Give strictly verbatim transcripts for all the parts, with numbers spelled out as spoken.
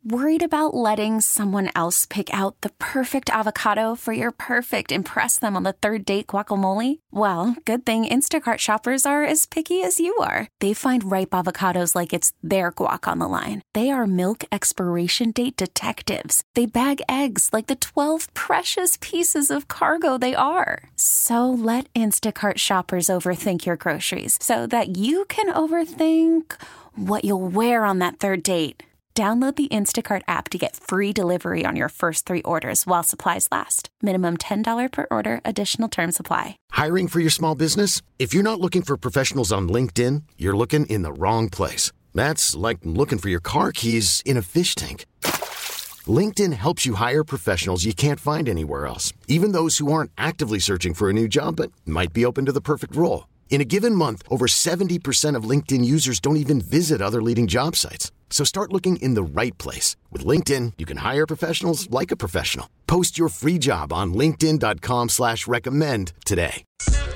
Worried about letting someone else pick out the perfect avocado for your perfect impress them on the third date guacamole? Well, good thing Instacart shoppers are as picky as you are. They find ripe avocados like it's their guac on the line. They are milk expiration date detectives. They bag eggs like the twelve precious pieces of cargo they are. So let Instacart shoppers overthink your groceries so that you can overthink what you'll wear on that third date. Download the Instacart app to get free delivery on your first three orders while supplies last. Minimum ten dollars per order. Additional terms apply. Hiring for your small business? If you're not looking for professionals on LinkedIn, you're looking in the wrong place. That's like looking for your car keys in a fish tank. LinkedIn helps you hire professionals you can't find anywhere else, even those who aren't actively searching for a new job but might be open to the perfect role. In a given month, over seventy percent of LinkedIn users don't even visit other leading job sites. So start looking in the right place. With LinkedIn, you can hire professionals like a professional. Post your free job on linkedin dot com slash recommend today.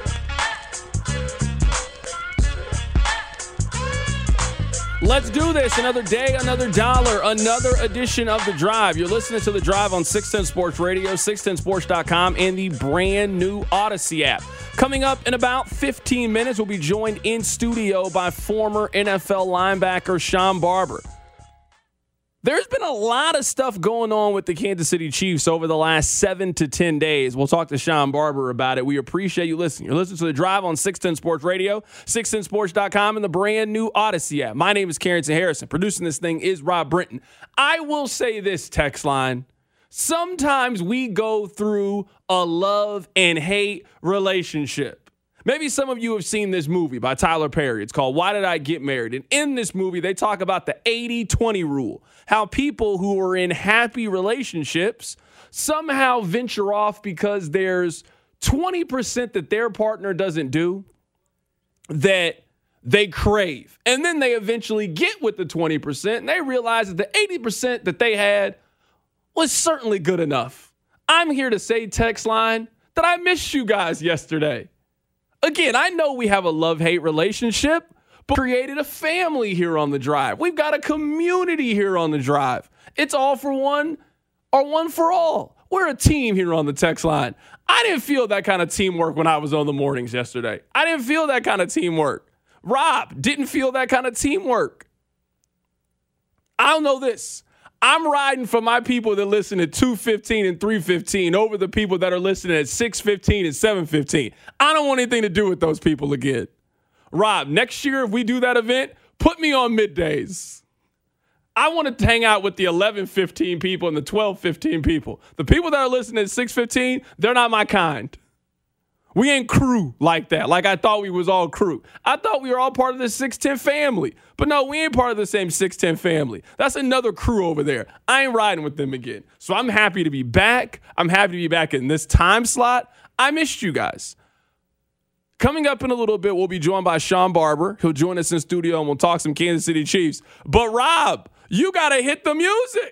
Let's do this. Another day, another dollar, another edition of The Drive. You're listening to The Drive on six ten Sports Radio, six ten sports dot com, and the brand new Odyssey app. Coming up in about fifteen minutes, we'll be joined in studio by former N F L linebacker Sean Barber. There's been a lot of stuff going on with the Kansas City Chiefs over the last seven to ten days. We'll talk to Sean Barber about it. We appreciate you listening. You're listening to The Drive on six ten Sports Radio, six ten sports dot com, and the brand new Odyssey app. My name is Carrington Harrison. Producing this thing is Rob Brinton. I will say this, text line. Sometimes we go through a love and hate relationship. Maybe some of you have seen this movie by Tyler Perry. It's called Why Did I Get Married? And in this movie, they talk about the eighty twenty rule, how people who are in happy relationships somehow venture off because there's twenty percent that their partner doesn't do that they crave. And then they eventually get with the twenty percent and they realize that the eighty percent that they had was certainly good enough. I'm here to say, text line, that I missed you guys yesterday. Again, I know we have a love-hate relationship, but we created a family here on The Drive. We've got a community here on The Drive. It's all for one or one for all. We're a team here on the text line. I didn't feel that kind of teamwork when I was on the mornings yesterday. I didn't feel that kind of teamwork. Rob didn't feel that kind of teamwork. I'll know this. I'm riding for my people that listen at two fifteen and three fifteen over the people that are listening at six fifteen and seven fifteen. I don't want anything to do with those people again. Rob, next year if we do that event, put me on middays. I want to hang out with the eleven fifteen people and the twelve fifteen people. The people that are listening at six fifteen, they're not my kind. We ain't crew like that, like I thought we was all crew. I thought we were all part of the six ten family. But no, we ain't part of the same six ten family. That's another crew over there. I ain't riding with them again. So I'm happy to be back. I'm happy to be back in this time slot. I missed you guys. Coming up in a little bit, we'll be joined by Sean Barber. He'll join us in studio and we'll talk some Kansas City Chiefs. But Rob, you got to hit the music.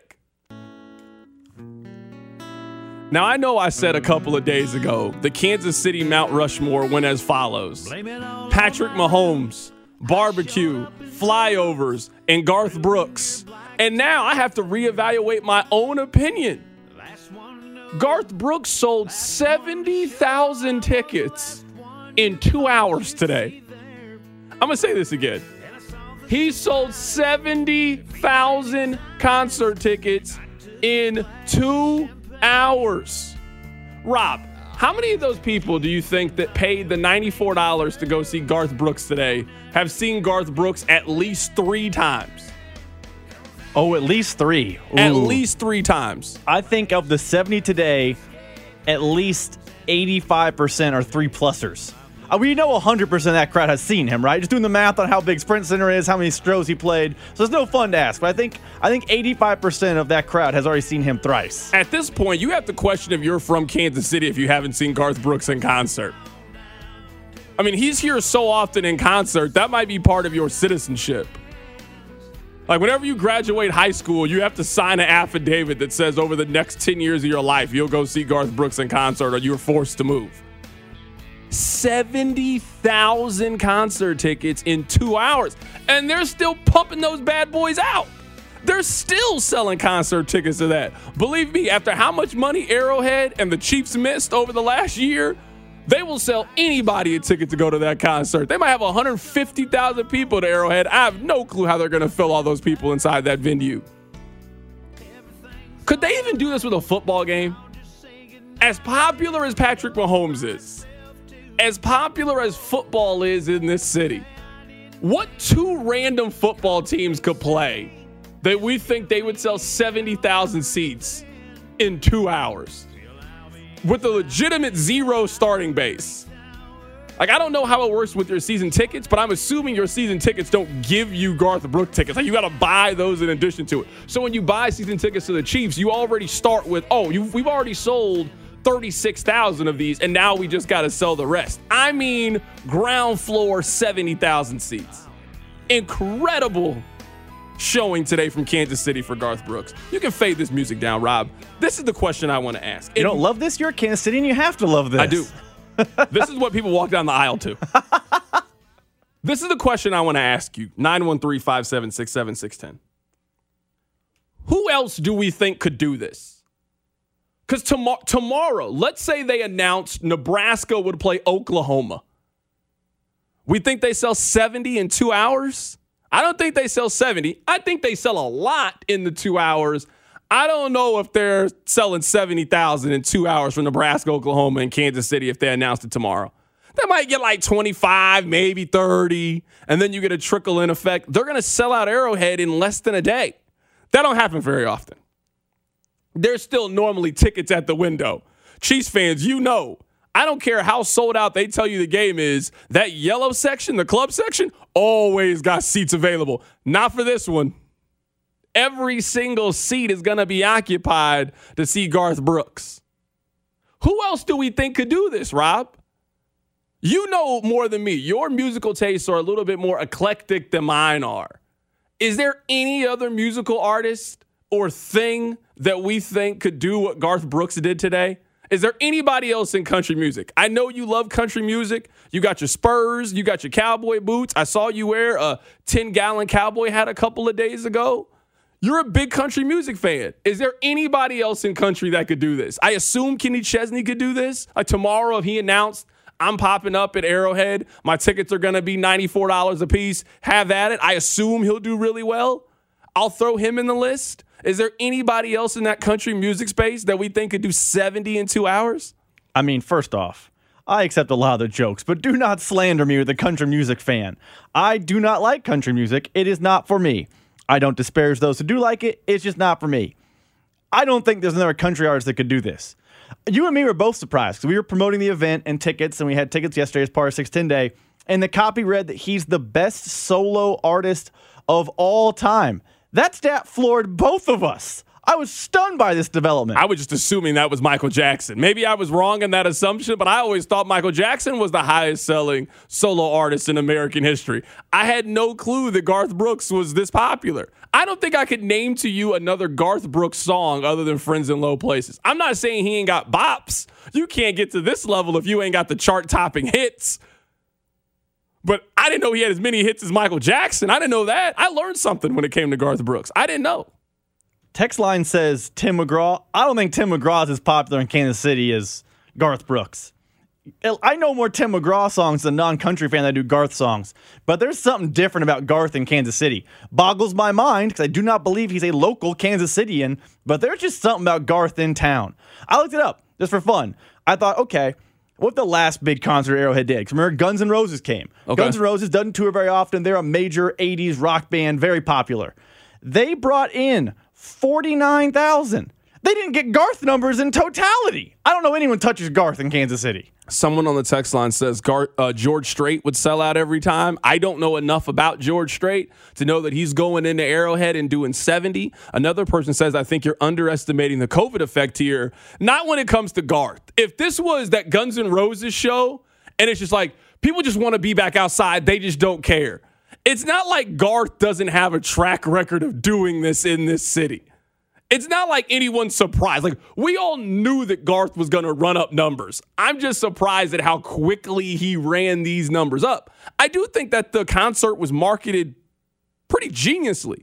Now, I know I said a couple of days ago, the Kansas City Mount Rushmore went as follows. Patrick Mahomes, barbecue, flyovers, and Garth Brooks. And now I have to reevaluate my own opinion. Garth Brooks sold seventy thousand tickets in two hours today. I'm going to say this again. He sold seventy thousand concert tickets in two hours. Rob, how many of those people do you think that paid the ninety-four dollars to go see Garth Brooks today have seen Garth Brooks at least three times? Oh, at least three. Ooh. At least three times. I think of the seventy today, at least eighty-five percent are three-plussers. Uh, we know one hundred percent of that crowd has seen him, right? Just doing the math on how big Sprint Center is, how many Stros he played. So it's no fun to ask. But I think I think eighty-five percent of that crowd has already seen him thrice. At this point, you have to question if you're from Kansas City if you haven't seen Garth Brooks in concert. I mean, he's here so often in concert, that might be part of your citizenship. Like, whenever you graduate high school, you have to sign an affidavit that says over the next ten years of your life, you'll go see Garth Brooks in concert or you're forced to move. seventy thousand concert tickets in two hours. And they're still pumping those bad boys out. They're still selling concert tickets to that. Believe me, after how much money Arrowhead and the Chiefs missed over the last year, they will sell anybody a ticket to go to that concert. They might have one hundred fifty thousand people to Arrowhead. I have no clue how they're going to fill all those people inside that venue. Could they even do this with a football game? As popular as Patrick Mahomes is, as popular as football is in this city, what two random football teams could play that we think they would sell seventy thousand seats in two hours with a legitimate zero starting base? Like, I don't know how it works with your season tickets, but I'm assuming your season tickets don't give you Garth Brooks tickets. Like, you got to buy those in addition to it. So when you buy season tickets to the Chiefs, you already start with, oh, you've, we've already sold thirty-six thousand of these, and now we just got to sell the rest. I mean, ground floor, seventy thousand seats. Incredible showing today from Kansas City for Garth Brooks. You can fade this music down, Rob. This is the question I want to ask. You don't love this? You're Kansas City, and you have to love this. I do. This is what people walk down the aisle to. This is the question I want to ask you. nine one three, five seven six, seven six one zero. Who else do we think could do this? Because tom- tomorrow, let's say they announced Nebraska would play Oklahoma. We think they sell seventy in two hours? I don't think they sell seventy. I think they sell a lot in the two hours. I don't know if they're selling seventy thousand in two hours from Nebraska, Oklahoma, and Kansas City if they announced it tomorrow. They might get like twenty-five, maybe thirty, and then you get a trickle-in effect. They're going to sell out Arrowhead in less than a day. That don't happen very often. There's still normally tickets at the window. Chiefs fans, you know, I don't care how sold out they tell you the game is, that yellow section, the club section, always got seats available. Not for this one. Every single seat is going to be occupied to see Garth Brooks. Who else do we think could do this, Rob? You know more than me. Your musical tastes are a little bit more eclectic than mine are. Is there any other musical artist or thing that we think could do what Garth Brooks did today? Is there anybody else in country music? I know you love country music. You got your Spurs. You got your cowboy boots. I saw you wear a ten-gallon cowboy hat a couple of days ago. You're a big country music fan. Is there anybody else in country that could do this? I assume Kenny Chesney could do this. Like tomorrow, if he announced, I'm popping up at Arrowhead, my tickets are going to be ninety-four dollars a piece, have at it. I assume he'll do really well. I'll throw him in the list. Is there anybody else in that country music space that we think could do seventy in two hours? I mean, first off, I accept a lot of the jokes, but do not slander me with a country music fan. I do not like country music. It is not for me. I don't disparage those who do like it. It's just not for me. I don't think there's another country artist that could do this. You and me were both surprised because we were promoting the event and tickets, and we had tickets yesterday as part of six ten Day, and the copy read that he's the best solo artist of all time. That stat floored both of us. I was stunned by this development. I was just assuming that was Michael Jackson. Maybe I was wrong in that assumption, but I always thought Michael Jackson was the highest selling solo artist in American history. I had no clue that Garth Brooks was this popular. I don't think I could name to you another Garth Brooks song other than Friends in Low Places. I'm not saying he ain't got bops. You can't get to this level if you ain't got the chart-topping hits. But I didn't know he had as many hits as Michael Jackson. I didn't know that. I learned something when it came to Garth Brooks. I didn't know. Text line says Tim McGraw. I don't think Tim McGraw is as popular in Kansas City as Garth Brooks. I know more Tim McGraw songs than a non-country fan that do Garth songs, but there's something different about Garth in Kansas City. Boggles my mind because I do not believe he's a local Kansas Cityan, but there's just something about Garth in town. I looked it up just for fun. I thought, okay, what the last big concert Arrowhead did? Because remember, Guns N' Roses came. Okay. Guns N' Roses doesn't tour very often. They're a major eighties rock band, very popular. They brought in forty-nine thousand. They didn't get Garth numbers in totality. I don't know anyone touches Garth in Kansas City. Someone on the text line says Garth, uh, George Strait would sell out every time. I don't know enough about George Strait to know that he's going into Arrowhead and doing seventy. Another person says, I think you're underestimating the COVID effect here. Not when it comes to Garth. If this was that Guns N' Roses show, and it's just like, people just want to be back outside, they just don't care. It's not like Garth doesn't have a track record of doing this in this city. It's not like anyone's surprised. Like, we all knew that Garth was going to run up numbers. I'm just surprised at how quickly he ran these numbers up. I do think that the concert was marketed pretty geniusly.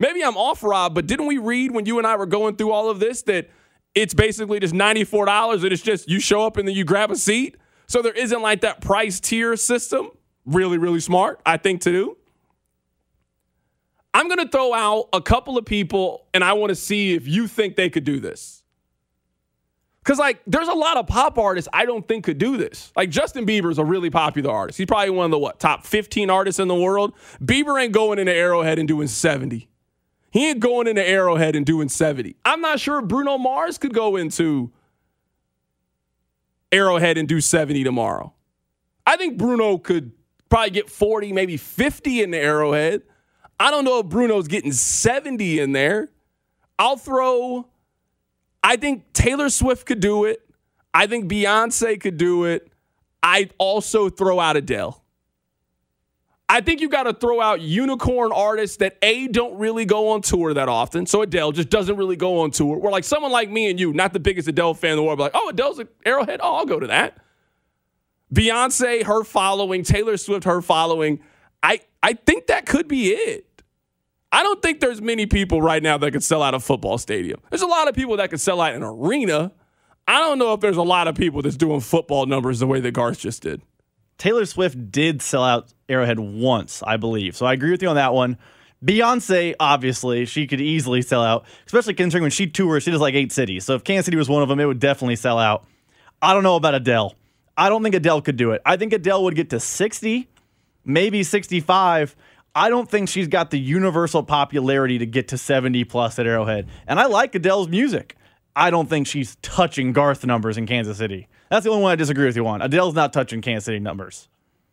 Maybe I'm off, Rob, but didn't we read when you and I were going through all of this that it's basically just ninety-four dollars and it's just you show up and then you grab a seat? So there isn't like that price tier system. Really, really smart, I think, to do. I'm going to throw out a couple of people, and I want to see if you think they could do this. Because, like, there's a lot of pop artists I don't think could do this. Like, Justin Bieber's a really popular artist. He's probably one of the, what, top fifteen artists in the world. Bieber ain't going into Arrowhead and doing seventy. He ain't going into Arrowhead and doing seventy. I'm not sure if Bruno Mars could go into Arrowhead and do seventy tomorrow. I think Bruno could probably get forty, maybe fifty in the Arrowhead. I don't know if Bruno's getting seventy in there. I'll throw, I think Taylor Swift could do it. I think Beyonce could do it. I'd also throw out Adele. I think you got to throw out unicorn artists that, A, don't really go on tour that often. So Adele just doesn't really go on tour. Where like someone like me and you, not the biggest Adele fan in the world, but like, oh, Adele's at Arrowhead? Oh, I'll go to that. Beyonce, her following. Taylor Swift, her following. I, I think that could be it. I don't think there's many people right now that could sell out a football stadium. There's a lot of people that could sell out an arena. I don't know if there's a lot of people that's doing football numbers the way that Garth just did. Taylor Swift did sell out Arrowhead once, I believe. So I agree with you on that one. Beyonce, obviously, she could easily sell out, especially considering when she tours, she does like eight cities. So if Kansas City was one of them, it would definitely sell out. I don't know about Adele. I don't think Adele could do it. I think Adele would get to sixty, maybe sixty-five. I don't think she's got the universal popularity to get to seventy plus at Arrowhead. And I like Adele's music. I don't think she's touching Garth numbers in Kansas City. That's the only one I disagree with you on. Adele's not touching Kansas City numbers.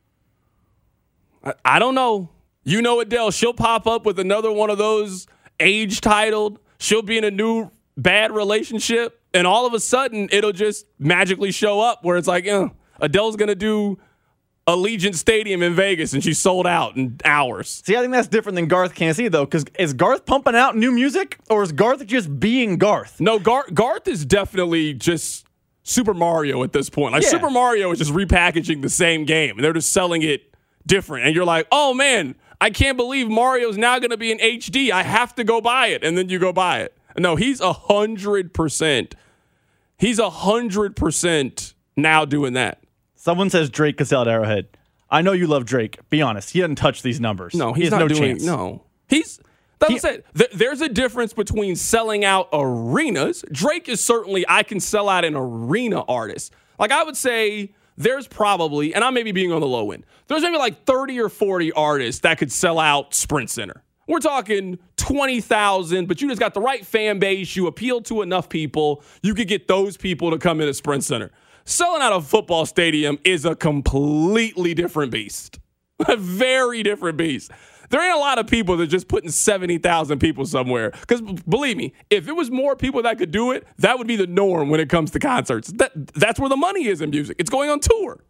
I, I don't know. You know Adele, she'll pop up with another one of those age-titled. She'll be in a new bad relationship, and all of a sudden, it'll just magically show up where it's like, eh, Adele's going to do Allegiant Stadium in Vegas, and she sold out in hours. See, I think that's different than Garth Kansas City, though, because is Garth pumping out new music, or is Garth just being Garth? No, Gar- Garth is definitely just Super Mario at this point. Like, yeah. Super Mario is just repackaging the same game, and they're just selling it different. And you're like, oh, man, I can't believe Mario's now going to be in H D. I have to go buy it. And then you go buy it. No, he's one hundred percent. He's one hundred percent now doing that. Someone says Drake could sell at Arrowhead. I know you love Drake. Be honest. He doesn't touch these numbers. No, he's he has not no doing chance. No. He's that's He- what I'm saying. Th- there's a difference between selling out arenas. Drake is certainly, I can sell out an arena artist. Like, I would say there's probably, and I may be being on the low end, there's maybe like thirty or forty artists that could sell out Sprint Center. We're talking twenty thousand, but you just got the right fan base. You appeal to enough people. You could get those people to come in at Sprint Center. Selling out a football stadium is a completely different beast. A very different beast. There ain't a lot of people that just putting seventy thousand people somewhere. Because believe me, if it was more people that could do it, that would be the norm when it comes to concerts. That, that's where the money is in music. It's going on tour.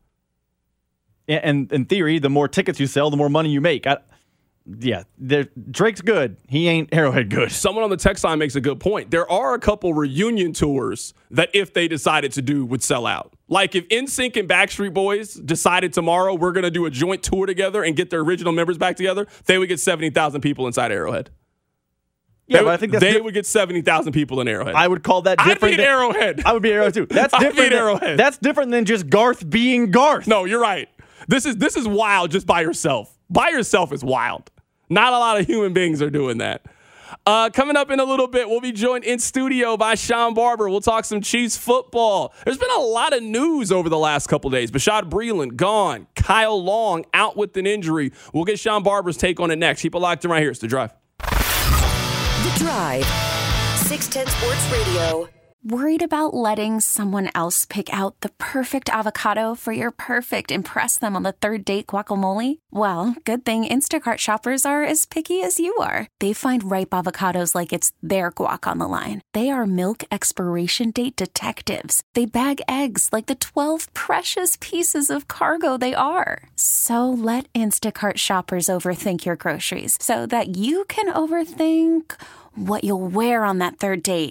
And in theory, the more tickets you sell, the more money you make. I, yeah, Drake's good. He ain't Arrowhead good. Someone on the text line makes a good point. There are a couple reunion tours that if they decided to do would sell out. Like if N Sync and Backstreet Boys decided tomorrow we're going to do a joint tour together and get their original members back together, they would get seventy thousand people inside Arrowhead. Yeah, they but would, I think that's they diff- would get seventy thousand people in Arrowhead. I would call that different. I'd be than, Arrowhead. I would be Arrowhead too. That's I'd different. be Than, Arrowhead. That's different than just Garth being Garth. No, you're right. This is this is wild just by yourself. By yourself is wild. Not a lot of human beings are doing that. Uh, coming up in a little bit, we'll be joined in studio by Sean Barber. We'll talk some Chiefs football. There's been a lot of news over the last couple days. Bashaud Breeland, gone. Kyle Long, out with an injury. We'll get Sean Barber's take on it next. Keep it locked in right here. It's The Drive. The Drive. six ten Sports Radio. Worried about letting someone else pick out the perfect avocado for your perfect impress them on the third date guacamole? Well, good thing Instacart shoppers are as picky as you are. They find ripe avocados like it's their guac on the line. They are milk expiration date detectives. They bag eggs like the twelve precious pieces of cargo they are. So let Instacart shoppers overthink your groceries so that you can overthink what you'll wear on that third date.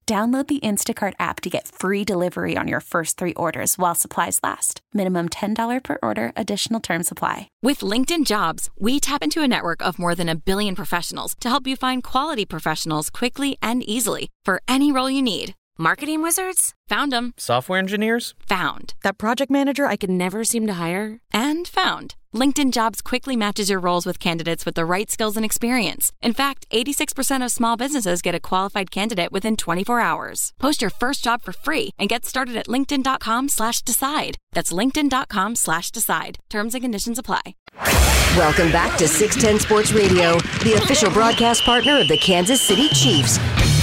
Download the Instacart app to get free delivery on your first three orders while supplies last. Minimum ten dollars per order. Additional terms apply. With LinkedIn Jobs, we tap into a network of more than a billion professionals to help you find quality professionals quickly and easily for any role you need. Marketing wizards? Found them. Software engineers? Found. That project manager I could never seem to hire? And found. LinkedIn Jobs quickly matches your roles with candidates with the right skills and experience. In fact, eighty-six percent of small businesses get a qualified candidate within twenty-four hours. Post your first job for free and get started at linkedin.com slash decide. That's linkedin.com slash decide. Terms and conditions apply. Welcome back to six ten Sports Radio, the official broadcast partner of the Kansas City Chiefs.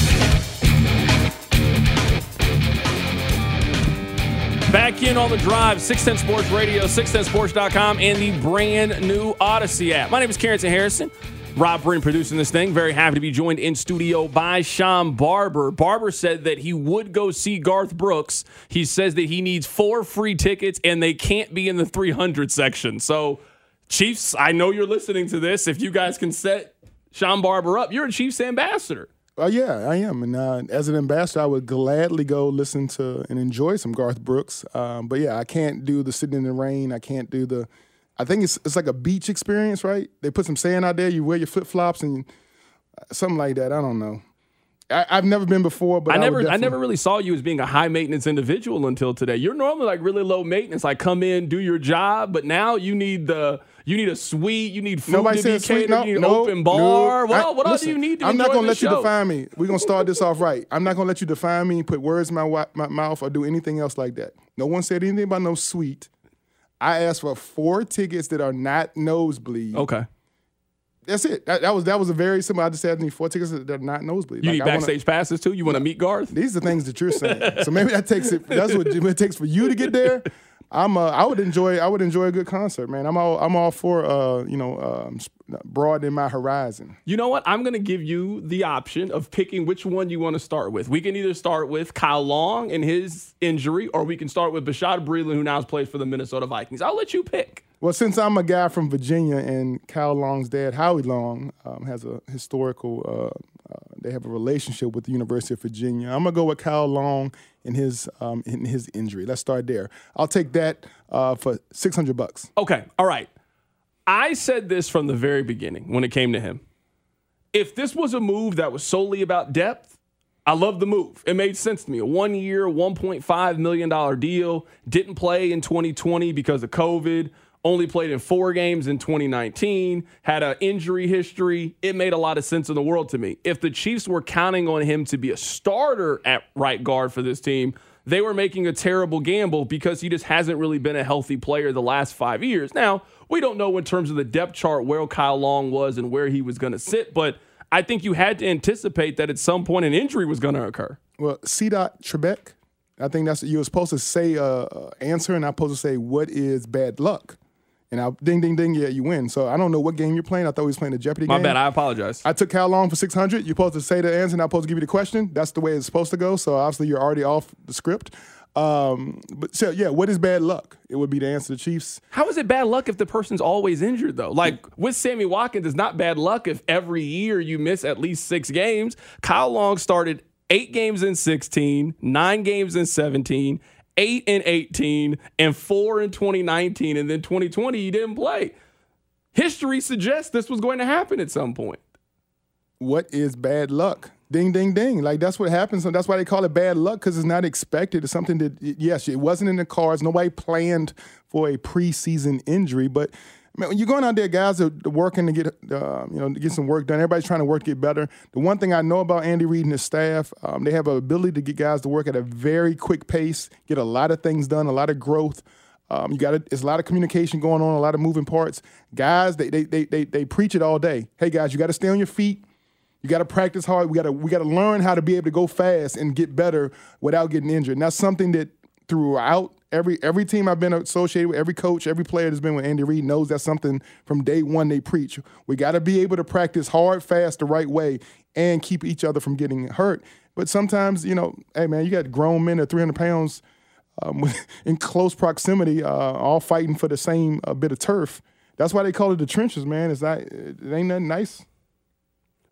Back in on the drive, six ten Sports Radio, six ten sports dot com, and the brand new Odyssey app. My name is Carrington Harrison. Rob Bryn producing this thing. Very happy to be joined in studio by Sean Barber. Barber said that he would go see Garth Brooks. He says that he needs four free tickets, and they can't be in the three hundred section. So, Chiefs, I know you're listening to this. If you guys can set Sean Barber up, you're a Chiefs ambassador. Uh, yeah, I am. And uh, as an ambassador, I would gladly go listen to and enjoy some Garth Brooks. Um, but, yeah, I can't do the sitting in the rain. I can't do the – I think it's it's like a beach experience, right? They put some sand out there. You wear your flip-flops and something like that. I don't know. I, I've never been before, but I, I never definitely... I never really saw you as being a high-maintenance individual until today. You're normally, like, really low maintenance, like come in, do your job. But now you need the – You need a suite. You need food Nobody to be said catered. sweet. No, you need no, an open bar. No. Well, I, what listen, else do you need to I'm enjoy not going to the let show? you define me. We're going to start this off right. I'm not going to let you define me, put words in my, wa- my mouth, or do anything else like that. No one said anything about no suite. I asked for four tickets that are not nosebleed. Okay. That's it. That, that was that was a very simple. I just said I need four tickets that are not nosebleed. You like, need I backstage wanna, passes too? You want to meet Garth? These are things that you're saying. So maybe that takes it. That's what it takes for you to get there. I'm. Uh, I would enjoy. I would enjoy a good concert, man. I'm all. I'm all for. Uh, you know, um, broadening my horizon. You know what? I'm going to give you the option of picking which one you want to start with. We can either start with Kyle Long and his injury, or we can start with Bashaud Breeland, who now plays for the Minnesota Vikings. I'll let you pick. Well, since I'm a guy from Virginia and Kyle Long's dad, Howie Long, um, has a historical, uh, uh, they have a relationship with the University of Virginia. I'm going to go with Kyle Long and his um, in his injury. Let's start there. I'll take that uh, for six hundred bucks. Okay. All right. I said this from the very beginning when it came to him. If this was a move that was solely about depth, I love the move. It made sense to me. A one-year, one point five million dollars deal. Didn't play in twenty twenty because of COVID. Only played in four games in twenty nineteen, had an injury history. It made a lot of sense in the world to me. If the Chiefs were counting on him to be a starter at right guard for this team, they were making a terrible gamble because he just hasn't really been a healthy player the last five years. Now, we don't know in terms of the depth chart where Kyle Long was and where he was going to sit, but I think you had to anticipate that at some point an injury was going to occur. Well, C. Trebek, I think that's you were supposed to say uh, answer, and I'm supposed to say what is bad luck. And I ding, ding, ding, yeah, you win. So I don't know what game you're playing. I thought we was playing the Jeopardy My game. bad. I apologize. I took Kyle Long for six hundred. You're supposed to say the answer, and I'm supposed to give you the question. That's the way it's supposed to go. So obviously you're already off the script. Um, but so, yeah, what is bad luck? It would be the answer to the Chiefs. How is it bad luck if the person's always injured, though? Like, with Sammy Watkins, it's not bad luck if every year you miss at least six games. Kyle Long started eight games in sixteen, nine games in seventeen, eight in eighteen, and four in twenty nineteen, and then twenty twenty he didn't play. History suggests this was going to happen at some point. What is bad luck? Ding, ding, ding. Like, that's what happens. So that's why they call it bad luck, because it's not expected. It's something that, yes, it wasn't in the cards. Nobody planned for a preseason injury. But, man, when you're going out there, guys are working to get, uh, you know, to get some work done. Everybody's trying to work to get better. The one thing I know about Andy Reid and his staff, um, they have an ability to get guys to work at a very quick pace, get a lot of things done, a lot of growth. Um, you got to, there's a lot of communication going on, a lot of moving parts. Guys, they they they they, they preach it all day. Hey, guys, you got to stay on your feet. You got to practice hard. We got to we got to learn how to be able to go fast and get better without getting injured. And that's something that throughout every every team I've been associated with, every coach, every player that's been with Andy Reid knows that's something from day one they preach. We got to be able to practice hard, fast, the right way, and keep each other from getting hurt. But sometimes, you know, hey, man, you got grown men at three hundred pounds um, in close proximity, uh, all fighting for the same uh, bit of turf. That's why they call it the trenches, man. It's not, it ain't nothing nice.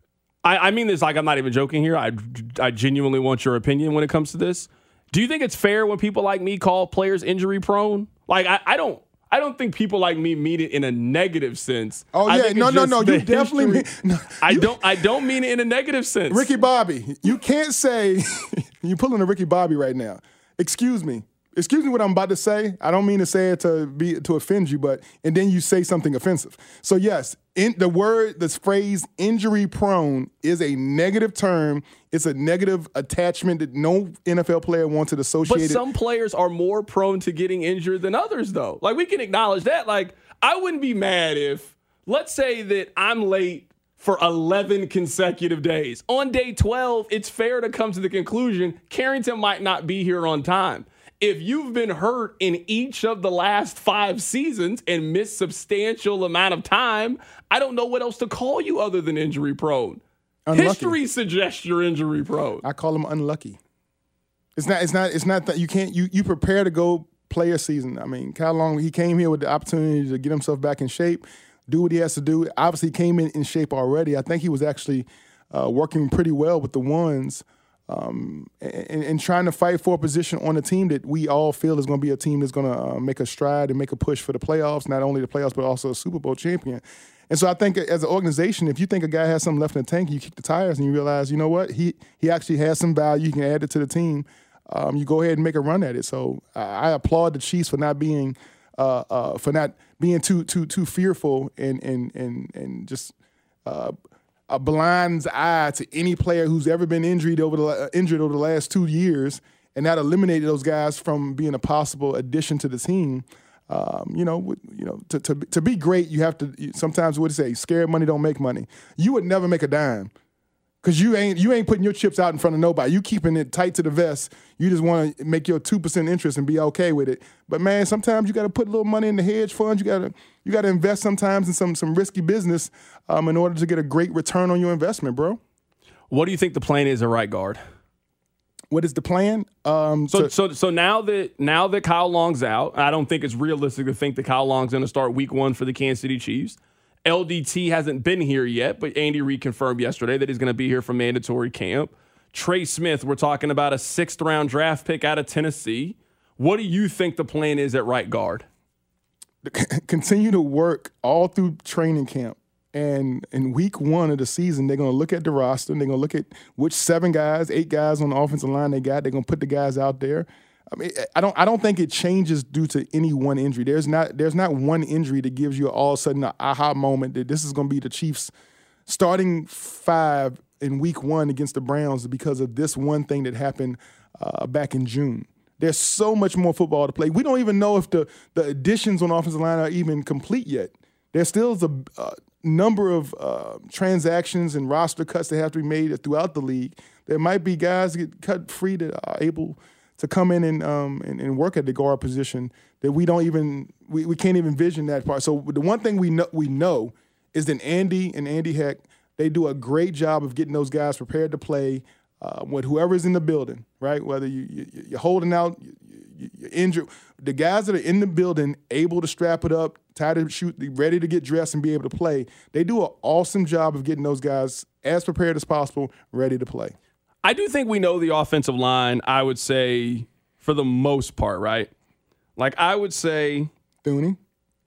I, I mean this like I'm not even joking here. I, I genuinely want your opinion when it comes to this. Do you think it's fair when people like me call players injury prone? Like, I, I don't I don't think people like me mean it in a negative sense. Oh, I yeah. think No, it's no, just no. the You definitely mean. history. No, I you- don't I don't mean it in a negative sense. Ricky Bobby, you can't say you're pulling a Ricky Bobby right now. Excuse me. Excuse me what I'm about to say. I don't mean to say it to be to offend you, but and then you say something offensive. So yes, in the word, this phrase injury prone is a negative term. It's a negative attachment that no N F L player wants it But associated. some players are more prone to getting injured than others, though. Like, we can acknowledge that. Like, I wouldn't be mad if, let's say that I'm late for eleven consecutive days. On day twelve, it's fair to come to the conclusion Carrington might not be here on time. If you've been hurt in each of the last five seasons and missed substantial amount of time, I don't know what else to call you other than injury prone. Unlucky. History suggests you're injury prone. I call him unlucky. It's not. It's not. It's not that you can't. You you prepare to go play a season. I mean, Kyle Long, he came here with the opportunity to get himself back in shape, do what he has to do. Obviously, he came in in shape already. I think he was actually uh, working pretty well with the ones. Um, and, and trying to fight for a position on a team that we all feel is going to be a team that's going to uh, make a stride and make a push for the playoffs, not only the playoffs, but also a Super Bowl champion. And so I think as an organization, if you think a guy has something left in the tank, you kick the tires and you realize, you know what, he he actually has some value, you can add it to the team, um, you go ahead and make a run at it. So I, I applaud the Chiefs for not being uh, uh, for not being too too too fearful and and and and just uh, a blind eye to any player who's ever been injured over the uh, injured over the last two years, and that eliminated those guys from being a possible addition to the team. Um, you know, you know, to, to to be great, you have to. Sometimes what do you say? Scared money don't make money. You would never make a dime because you ain't you ain't putting your chips out in front of nobody. You keeping it tight to the vest. You just want to make your two percent interest and be okay with it. But man, sometimes you got to put a little money in the hedge funds. You got to you got to invest sometimes in some some risky business um, in order to get a great return on your investment, bro. What do you think the plan is at right guard? What is the plan? Um, So, to- so, so now that now that Kyle Long's out, I don't think it's realistic to think that Kyle Long's going to start Week One for the Kansas City Chiefs. L D T hasn't been here yet, but Andy Reid confirmed yesterday that he's going to be here for mandatory camp. Trey Smith, we're talking about a sixth round draft pick out of Tennessee. What do you think the plan is at right guard? Continue to work all through training camp. And in week one of the season, they're going to look at the roster and they're going to look at which seven guys, eight guys on the offensive line they got. They're going to put the guys out there. I mean, I don't, I don't think it changes due to any one injury. There's not, there's not one injury that gives you all of a sudden an aha moment that this is going to be the Chiefs starting five in week one against the Browns because of this one thing that happened uh, back in June. There's so much more football to play. We don't even know if the the additions on the offensive line are even complete yet. There still is a uh, number of uh, transactions and roster cuts that have to be made throughout the league. There might be guys that get cut free that are able to come in and um and, and work at the guard position that we don't even we, we can't even envision that part. So the one thing we know we know is that Andy and Andy Heck, they do a great job of getting those guys prepared to play uh, with whoever's in the building, right? Whether you, you you're holding out, you, you, you're injured, the guys that are in the building able to strap it up, tired to shoot, ready to get dressed and be able to play. They do an awesome job of getting those guys as prepared as possible, ready to play. I do think we know the offensive line, I would say, for the most part, right? Like, I would say Thuney.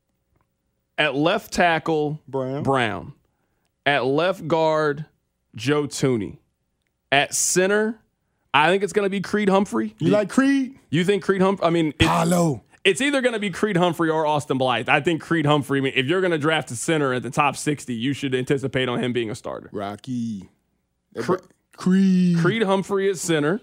At left tackle, Brown. Brown. At left guard, Joe Thuney. At center, I think it's going to be Creed Humphrey. You like Creed? You think Creed Humphrey? I mean, it's, Paulo. it's either going to be Creed Humphrey or Austin Blythe. I think Creed Humphrey, I mean, if you're going to draft a center at the top sixty, you should anticipate on him being a starter. Rocky. Cre- Creed. Creed Humphrey at center.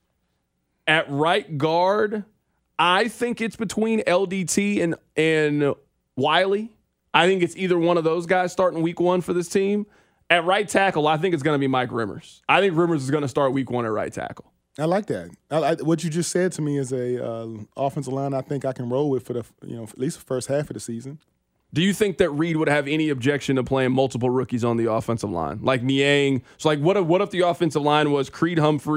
At right guard, I think it's between L D T and, and Wiley. I think it's either one of those guys starting week one for this team. At right tackle, I think it's going to be Mike Rimmers. I think Rimmers is going to start week one at right tackle. I like that. I, I, what you just said to me is a uh, offensive line I think I can roll with for the you know at least the first half of the season. Do you think that Reed would have any objection to playing multiple rookies on the offensive line, like Niang? So, like, what if what if the offensive line was Creed Humphrey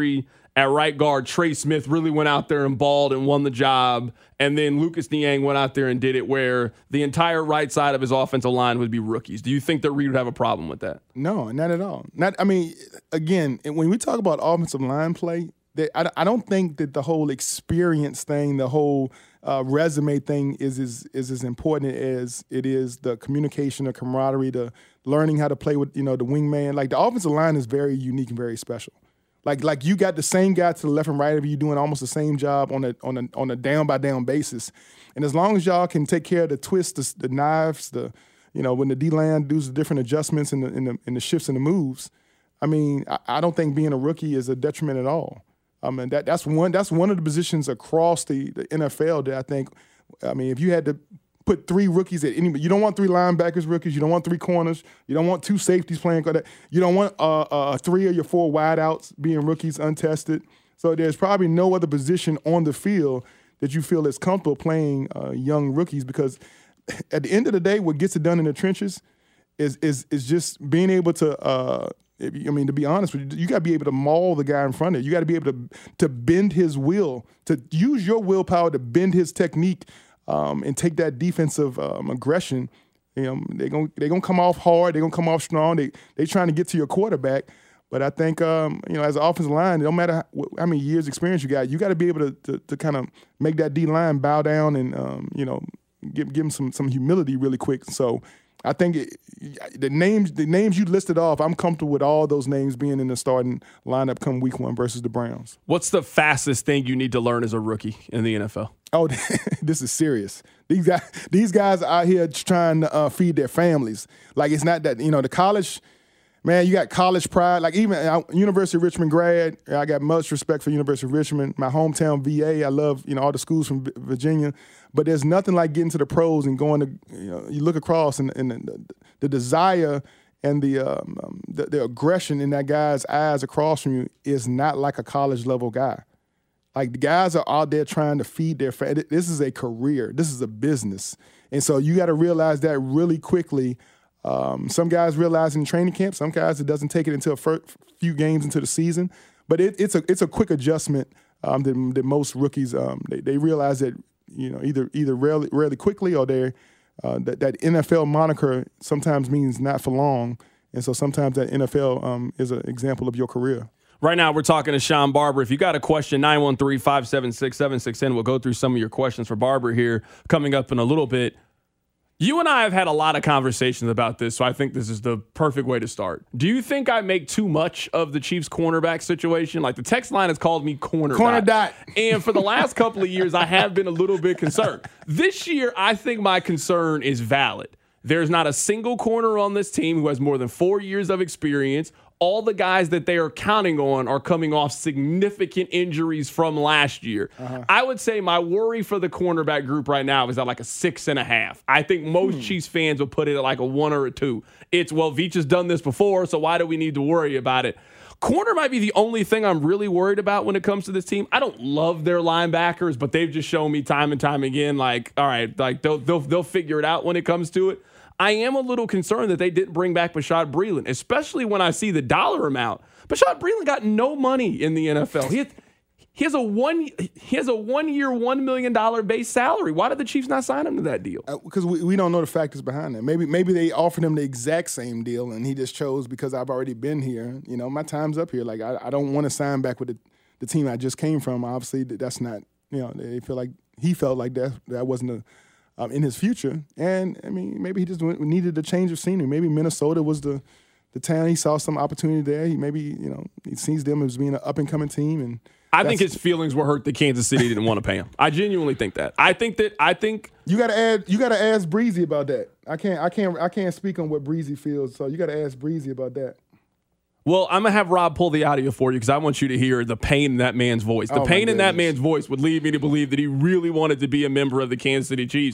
at right guard, Trey Smith really went out there and balled and won the job. And then Lucas Niang went out there and did it where the entire right side of his offensive line would be rookies. Do you think that Reed would have a problem with that? No, not at all. Not. I mean, again, when we talk about offensive line play, they, I, I don't think that the whole experience thing, the whole uh, resume thing is, is is as important as it is the communication, the camaraderie, the learning how to play with, you know, the wingman. Like, the offensive line is very unique and very special. Like like you got the same guy to the left and right of you doing almost the same job on a on a on a down by down basis, and as long as y'all can take care of the twists, the, the knives, the you know when the D-line does the different adjustments and the, in the in the shifts and the moves, I mean I, I don't think being a rookie is a detriment at all. I mean that that's one that's one of the positions across the, the N F L that I think. I mean if you had to put three rookies at any, you don't want three linebackers rookies, you don't want three corners, you don't want two safeties playing, you don't want uh, uh, three or your four wideouts being rookies untested. So there's probably no other position on the field that you feel is comfortable playing uh, young rookies, because at the end of the day, what gets it done in the trenches is is is just being able to. Uh, I mean, to be honest with you, you got to be able to maul the guy in front of you. You got to be able to to bend his will, to use your willpower to bend his technique. Um, and take that defensive um, aggression. You know, they're gonna they're gonna come off hard. They're gonna come off strong. They they trying to get to your quarterback. But I think um, you know, as an offensive line, it don't matter how, how many years experience you got, you got to be able to to, to kind of make that D line bow down and um, you know give give them some some humility really quick. So I think it, the names the names you listed off, I'm comfortable with all those names being in the starting lineup come week one versus the Browns. What's the fastest thing you need to learn as a rookie in the N F L? Oh, this is serious. These guys, these guys are out here trying to uh, feed their families. Like, it's not that, you know, the college, man, you got college pride. Like, even uh, University of Richmond grad, I got much respect for University of Richmond. My hometown V A, I love, you know, all the schools from Virginia. But there's nothing like getting to the pros and going to, you know, you look across and, and the, the desire and the, um, um, the the aggression in that guy's eyes across from you is not like a college level guy. Like, the guys are out there trying to feed their family. This is a career. This is a business. And so you got to realize that really quickly. Um, some guys realize in training camp. Some guys, it doesn't take it until a first few games into the season. But it, it's a it's a quick adjustment um, that, that most rookies, um, they, they realize that, you know, either either rarely, rarely quickly or they're, uh, that, that N F L moniker sometimes means not for long. And so sometimes that N F L um, is an example of your career. Right now, we're talking to Sean Barber. If you got a question, nine one three, five seven six, seven six one zero. We'll go through some of your questions for Barber here coming up in a little bit. You and I have had a lot of conversations about this, so I think this is the perfect way to start. Do you think I make too much of the Chiefs cornerback situation? Like, the text line has called me corner, corner dot. dot. And for the last couple of years, I have been a little bit concerned. This year, I think my concern is valid. There's not a single corner on this team who has more than four years of experience. All the guys that they are counting on are coming off significant injuries from last year. Uh-huh. I would say my worry for the cornerback group right now is at like a six and a half. I think most hmm. Chiefs fans would put it at like a one or a two. It's, well, Veach has done this before, so why do we need to worry about it? Corner might be the only thing I'm really worried about when it comes to this team. I don't love their linebackers, but they've just shown me time and time again, like, all right, like they'll they'll, they'll figure it out when it comes to it. I am a little concerned that they didn't bring back Bashaud Breeland, especially when I see the dollar amount. Bashaud Breeland got no money in the N F L. He, had, he has a one he has a one-year, one million dollars base salary. Why did the Chiefs not sign him to that deal? Because uh, we, we don't know the factors behind that. Maybe maybe they offered him the exact same deal, and he just chose because I've already been here. You know, my time's up here. Like, I, I don't want to sign back with the, the team I just came from. Obviously, that's not, you know, they feel like he felt like that that wasn't a Um, in his future. And, I mean, maybe he just needed a change of scenery. Maybe Minnesota was the the town. He saw some opportunity there. He maybe, you know, he sees them as being an up-and-coming team. And I think his feelings were hurt that Kansas City didn't want to pay him. I genuinely think that. I think that, I think. You got to add, you got to ask Breezy about that. I can't, I can't, I can't speak on what Breezy feels, so you got to ask Breezy about that. Well, I'm going to have Rob pull the audio for you because I want you to hear the pain in that man's voice. The oh pain in that man's voice would lead me to believe that he really wanted to be a member of the Kansas City Chiefs.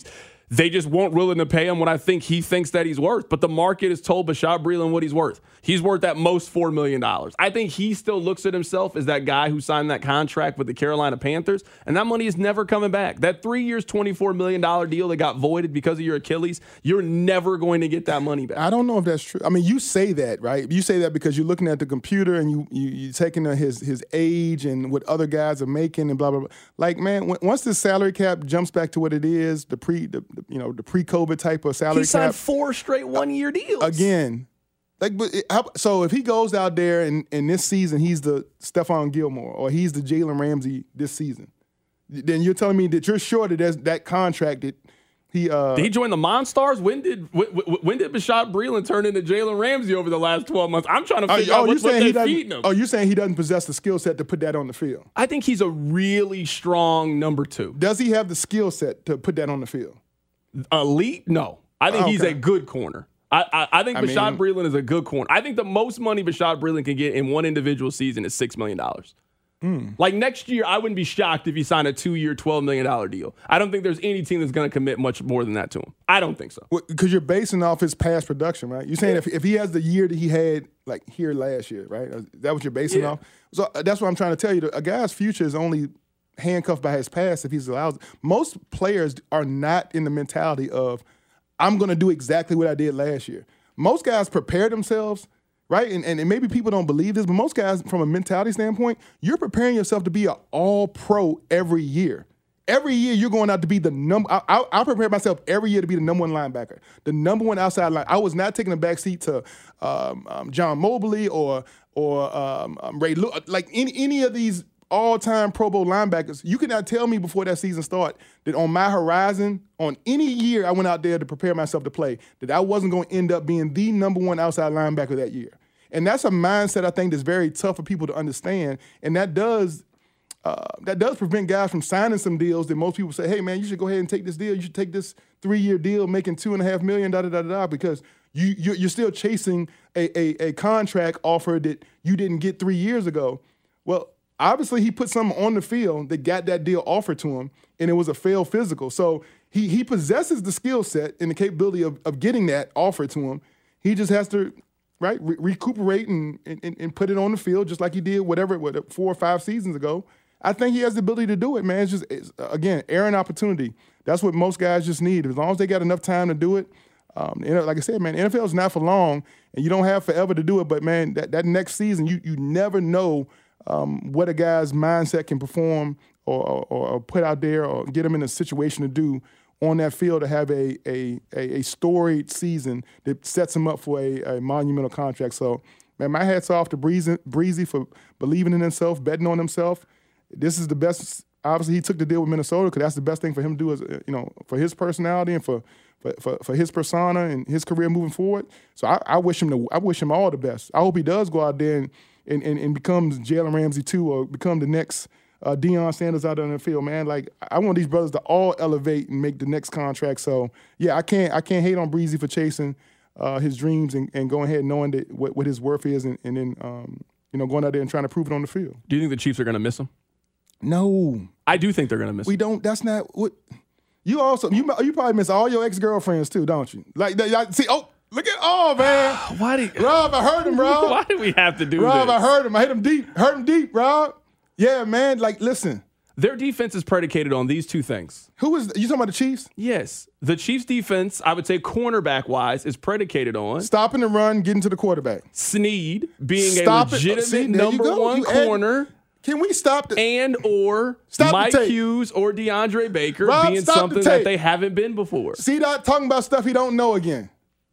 They just weren't willing to pay him what I think he thinks that he's worth. But the market has told Bashaud Breeland what he's worth. He's worth at most four million dollars. I think he still looks at himself as that guy who signed that contract with the Carolina Panthers, and that money is never coming back. That three years, twenty-four million dollars deal that got voided because of your Achilles, you're never going to get that money back. I don't know if that's true. I mean, you say that, right? You say that because you're looking at the computer and you, you, you're taking his, his age and what other guys are making and blah, blah, blah. Like, man, when, once the salary cap jumps back to what it is, the pre, the, the, you know, the pre-COVID type of salary cap. He signed four straight one-year deals. Again. Like, but it, how, so if he goes out there and, and this season he's the Stephon Gilmore or he's the Jalen Ramsey this season, then you're telling me that you're sure that there's that contract that he uh, did he join the Monstars? When did when, when did Bashaud Breeland turn into Jalen Ramsey over the last twelve months? I'm trying to figure oh, out what, what they're he feeding him. Oh, you're saying he doesn't possess the skill set to put that on the field? I think he's a really strong number two. Does he have the skill set to put that on the field? Elite? No. I think okay. he's a good corner. I, I, I think I Bashaud mean, Breeland is a good corner. I think the most money Bashaud Breeland can get in one individual season is six million dollars. Mm. Like next year, I wouldn't be shocked if he signed a two-year, twelve million dollars deal. I don't think there's any team that's going to commit much more than that to him. I don't think so. Because well, you're basing off his past production, right? You're saying yeah. if, if he has the year that he had like here last year, right? Is that what you're basing yeah. off? So that's what I'm trying to tell you. A guy's future is only handcuffed by his past if he's allowed. Most players are not in the mentality of, I'm going to do exactly what I did last year. Most guys prepare themselves, right? And, and, and maybe people don't believe this, but most guys, from a mentality standpoint, you're preparing yourself to be an all-pro every year. Every year you're going out to be the number. I, I, I prepare myself every year to be the number one linebacker, the number one outside line. I was not taking a back seat to um, um, John Mobley or or um, um, Ray Lewis, like any, any of these all-time Pro Bowl linebackers. You cannot tell me before that season start that on my horizon, on any year I went out there to prepare myself to play, that I wasn't going to end up being the number one outside linebacker that year. And that's a mindset I think that's very tough for people to understand, and that does uh, that does prevent guys from signing some deals that most people say, hey, man, you should go ahead and take this deal. You should take this three-year deal making two and a half million, da da da da, because you you're, you're still chasing a, a a contract offer that you didn't get three years ago. Well, obviously, he put something on the field that got that deal offered to him, and it was a failed physical. So he he possesses the skill set and the capability of, of getting that offered to him. He just has to, right, re- recuperate and, and and put it on the field just like he did whatever, what, four or five seasons ago. I think he has the ability to do it, man. It's just, it's, again, airing opportunity. That's what most guys just need. As long as they got enough time to do it. Um, you know, like I said, man, N F L is not for long, and you don't have forever to do it. But, man, that, that next season, you you never know Um, what a guy's mindset can perform or, or, or put out there or get him in a situation to do on that field to have a a, a storied season that sets him up for a, a monumental contract. So, man, my hat's off to Breezy, Breezy for believing in himself, betting on himself. This is the best. Obviously, he took the deal with Minnesota because that's the best thing for him to do, is, you know, for his personality and for for, for, for his persona and his career moving forward. So I, I wish him the, I wish him all the best. I hope he does go out there and And, and, and becomes Jalen Ramsey too, or become the next uh, Deion Sanders out there on the field, man. Like, I want these brothers to all elevate and make the next contract. So yeah, I can't I can't hate on Breezy for chasing uh, his dreams and, and going ahead knowing that what, what his worth is, and, and then um, you know, going out there and trying to prove it on the field. Do you think the Chiefs are going to miss him? No, I do think they're going to miss we him. We don't. That's not what you also you you probably miss all your ex girlfriends too, don't you? Like, see, oh. Look at oh man, why did Rob? I heard him, Rob. Why did we have to do Rob, this? I heard him. I hit him deep. Hurt him deep, Rob. Yeah, man. Like, listen. Their defense is predicated on these two things. Who is you talking about? The Chiefs? Yes, the Chiefs' defense, I would say, cornerback wise, is predicated on stopping the run, getting to the quarterback. Snead being Stop a legitimate See, number one you corner. Add, can we stop the and or stop Mike Hughes or DeAndre Baker Rob, being something the that they haven't been before? See that talking about stuff he don't know again.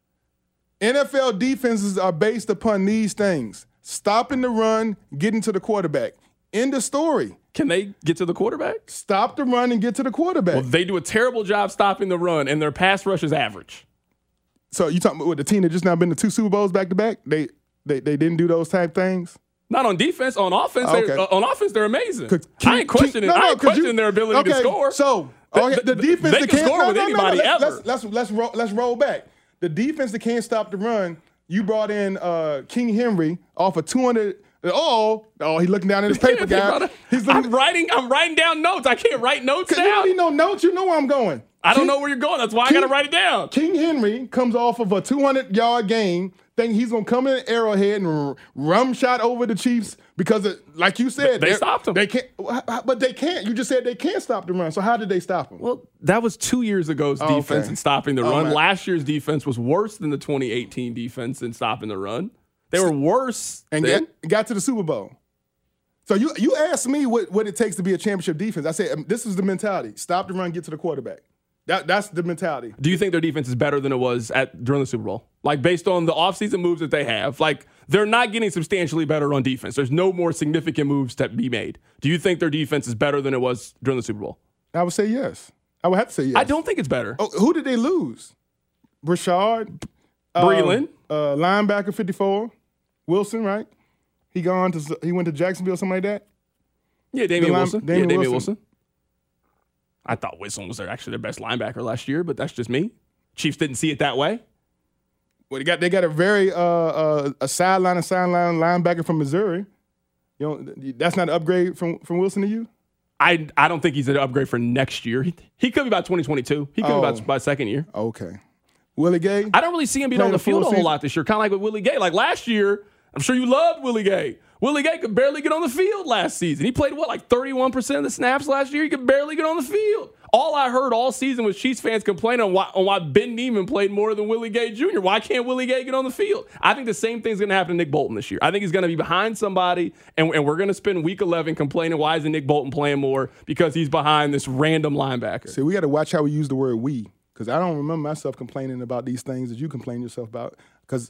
N F L defenses are based upon these things: stopping the run, getting to the quarterback. End of story. Can they get to the quarterback? Stop the run and get to the quarterback. Well, they do a terrible job stopping the run, and their pass rush is average. So you talking about with the team that just now been to two Super Bowls back to back? They they they didn't do those type things. Not on defense. On offense, okay. uh, on offense, they're amazing. Can, I ain't questioning. no, no, I ain't questioning you, their ability okay, to score. So okay, the, the defense they that can can't score no, with no, anybody no, no, ever. Let's let's let's roll, let's roll back. The defense that can't stop the run. You brought in uh, King Henry off of two hundred. Oh, oh, he's looking down at his paper, yeah, guy. He's looking, I'm writing. I'm writing down notes. I can't write notes down. You don't need no notes. You know where I'm going. I don't know where you're going. That's why King, I got to write it down. King Henry comes off of a two hundred yard game, thinking he's going to come in Arrowhead and rum shot over the Chiefs because, it, like you said, they stopped him. They can't, but they can't. You just said they can't stop the run. So how did they stop him? Well, that was two years ago's oh, defense okay. in stopping the oh, run. Man. Last year's defense was worse than the twenty eighteen defense in stopping the run. They were worse and then. Got, got to the Super Bowl. So you you asked me what, what it takes to be a championship defense. I said um, this is the mentality: stop the run, get to the quarterback. That that's the mentality. Do you think their defense is better than it was at during the Super Bowl? Like based on the offseason moves that they have, like they're not getting substantially better on defense. There's no more significant moves to be made. Do you think their defense is better than it was during the Super Bowl? I would say yes. I would have to say yes. I don't think it's better. Oh, who did they lose? Brashard, Breeland, uh, uh, linebacker fifty-four, Wilson, right? He gone to he went to Jacksonville, something like that. Yeah, Damian line, Wilson. Damian yeah, Damian Wilson. Wilson. I thought Wilson was their, actually their best linebacker last year, but that's just me. Chiefs didn't see it that way. Well, they got they got a very uh, uh, a sideline and sideline linebacker from Missouri. You know, that's not an upgrade from, from Wilson to you. I I don't think he's an upgrade for next year. He, he could be about twenty twenty-two. He could oh. be about by second year. Okay. Willie Gay? I don't really see him being on the field a whole lot this year. Kind of like with Willie Gay. Like last year, I'm sure you loved Willie Gay. Willie Gay could barely get on the field last season. He played, what, like thirty-one percent of the snaps last year? He could barely get on the field. All I heard all season was Chiefs fans complaining on why, on why Ben Neiman played more than Willie Gay Junior Why can't Willie Gay get on the field? I think the same thing's going to happen to Nick Bolton this year. I think he's going to be behind somebody, and, and we're going to spend week eleven complaining, why isn't Nick Bolton playing more? Because he's behind this random linebacker. See, we got to watch how we use the word we, because I don't remember myself complaining about these things that you complain yourself about, because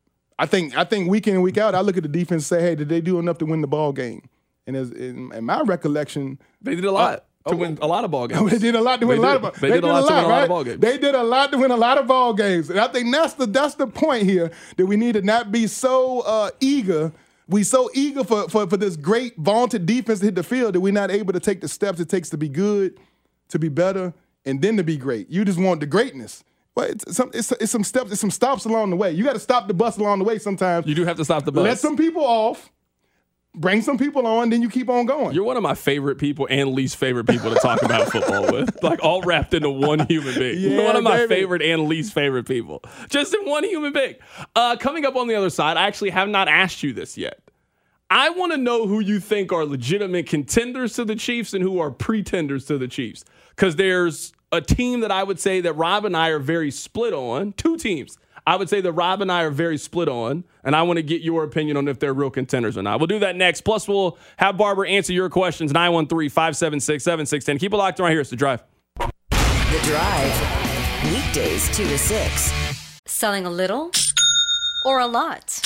I think I think week in and week out, I look at the defense and say, hey, did they do enough to win the ball game? And as, in, in my recollection, they did a lot uh, to oh, win a lot of ball games. They did a lot to win they a lot did. of. They, they did, did a lot, lot to win a lot right? of ball games. They did a lot to win a lot of ball games, and I think that's the that's the point here, that we need to not be so uh, eager. We so eager for, for for this great vaunted defense to hit the field that we're not able to take the steps it takes to be good, to be better, and then to be great. You just want the greatness. But it's some, it's, it's some steps, it's some stops along the way. You got to stop the bus along the way sometimes. You do have to stop the bus. Let some people off, bring some people on, then you keep on going. You're one of my favorite people and least favorite people to talk about football with. Like all wrapped into one human being. Yeah, You're one of my baby. favorite and least favorite people. Just in one human being. Uh, coming up on the other side, I actually have not asked you this yet. I want to know who you think are legitimate contenders to the Chiefs and who are pretenders to the Chiefs. Because there's a team that I would say that Rob and I are very split on. Two teams I would say that Rob and I are very split on, and I want to get your opinion on if they're real contenders or not. We'll do that next. Plus, we'll have Barbara answer your questions, nine one three, five seven six, seven six one zero. Keep it locked right here. It's The Drive. The Drive. Weekdays two to six. Selling a little or a lot?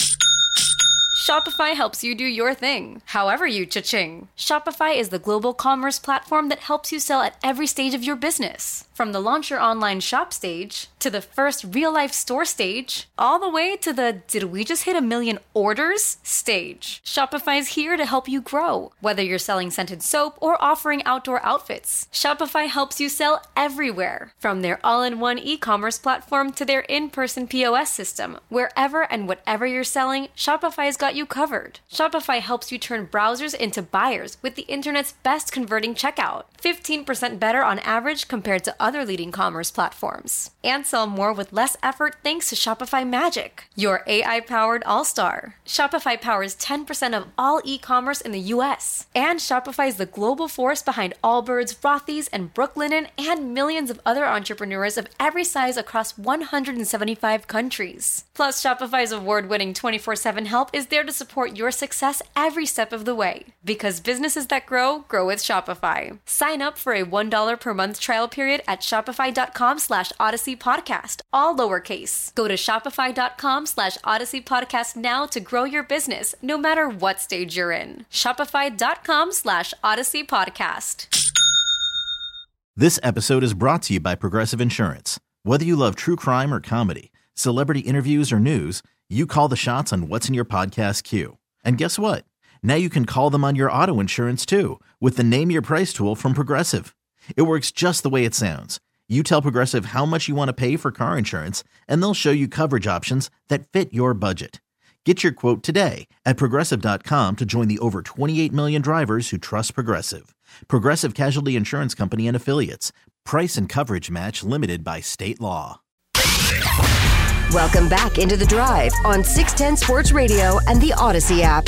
Shopify helps you do your thing, however you cha-ching. Shopify is the global commerce platform that helps you sell at every stage of your business. From the launch your online shop stage, to the first real-life store stage, all the way to the did we just hit a million orders stage. Shopify's here to help you grow. Whether you're selling scented soap or offering outdoor outfits, Shopify helps you sell everywhere. From their all-in-one e-commerce platform to their in-person P O S system, wherever and whatever you're selling, Shopify's got you covered. Shopify helps you turn browsers into buyers with the internet's best converting checkout. fifteen percent better on average compared to other leading commerce platforms. And sell more with less effort thanks to Shopify Magic, your A I-powered all-star. Shopify powers ten percent of all e-commerce in the U S. And Shopify is the global force behind Allbirds, Rothy's, and Brooklinen, and millions of other entrepreneurs of every size across one hundred seventy-five countries. Plus, Shopify's award-winning twenty-four seven help is there to support your success every step of the way. Because businesses that grow, grow with Shopify. Sign up for a one dollar per month trial period at shopify.com slash Odyssey Podcast, all lowercase. Go to shopify.com slash Odyssey Podcast now to grow your business, no matter what stage you're in. Shopify.com slash Odyssey Podcast. This episode is brought to you by Progressive Insurance. Whether you love true crime or comedy, celebrity interviews or news, you call the shots on what's in your podcast queue. And guess what? Now you can call them on your auto insurance too with the Name Your Price tool from Progressive. It works just the way it sounds. You tell Progressive how much you want to pay for car insurance, and they'll show you coverage options that fit your budget. Get your quote today at Progressive dot com to join the over twenty-eight million drivers who trust Progressive. Progressive Casualty Insurance Company and Affiliates. Price and coverage match limited by state law. Welcome back into The Drive on six ten Sports Radio and the Odyssey app.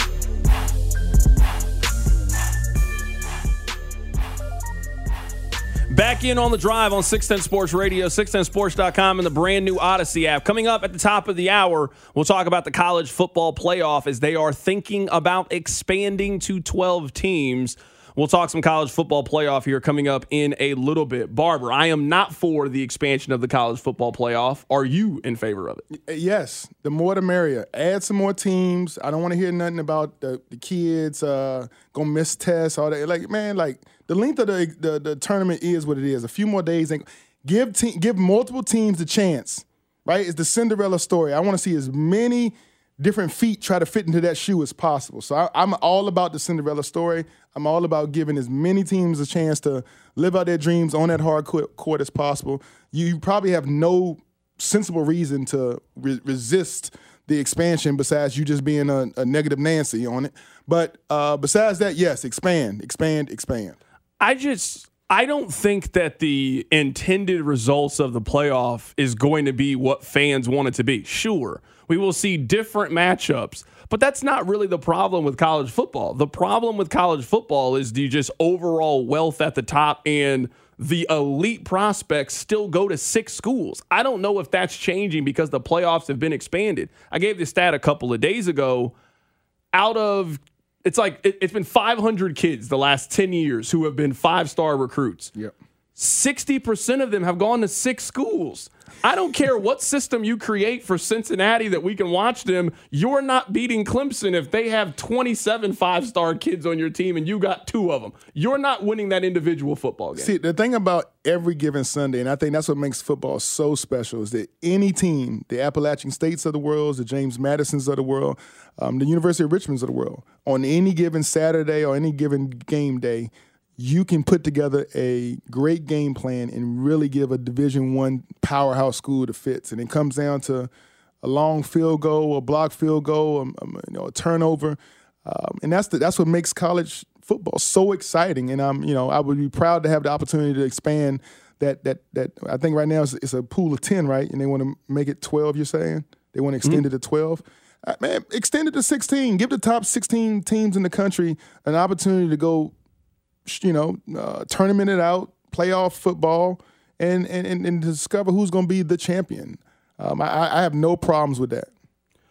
Back in on The Drive on six ten Sports Radio, six ten sports dot com, and the brand new Odyssey app. Coming up at the top of the hour, we'll talk about the college football playoff as they are thinking about expanding to twelve teams. We'll talk some college football playoff here coming up in a little bit. Barber, I am not for the expansion of the college football playoff. Are you in favor of it? Yes. The more the merrier. Add some more teams. I don't want to hear nothing about the, the kids uh, going to miss tests, all that. Like, man, like, the length of the, the, the tournament is what it is. A few more days. And give, te- give multiple teams the chance, right? It's the Cinderella story. I want to see as many different feet try to fit into that shoe as possible. So I, I'm all about the Cinderella story. I'm all about giving as many teams a chance to live out their dreams on that hard court, court as possible. You probably have no sensible reason to re- resist the expansion besides you just being a, a negative Nancy on it. But uh, besides that, yes, expand, expand, expand. I just... I don't think that the intended results of the playoff is going to be what fans want it to be. Sure, we will see different matchups, but that's not really the problem with college football. The problem with college football is the just overall wealth at the top, and the elite prospects still go to six schools. I don't know if that's changing because the playoffs have been expanded. I gave this stat a couple of days ago. Out of It's like it, it's been five hundred kids the last ten years who have been five-star recruits. Yep. sixty percent of them have gone to six schools. I don't care what system you create for Cincinnati that we can watch them. You're not beating Clemson if they have twenty-seven five-star kids on your team and you got two of them. You're not winning that individual football game. See, the thing about every given Sunday, and I think that's what makes football so special, is that any team, the Appalachian States of the world, the James Madisons of the world, um, the University of Richmonds of the world, on any given Saturday or any given game day, you can put together a great game plan and really give a Division One powerhouse school the fits. And it comes down to a long field goal, a block field goal, a, a, you know, a turnover, um, and that's the, that's what makes college football so exciting. And I'm, you know, I would be proud to have the opportunity to expand that. That that I think right now it's, it's a pool of ten, right? And they want to make it twelve. You're saying they want to extend mm-hmm. it to twelve. Uh, man, extend it to sixteen. Give the top sixteen teams in the country an opportunity to go, you know, uh, tournament it out, playoff football, and and and, and discover who's going to be the champion. Um, I, I have no problems with that.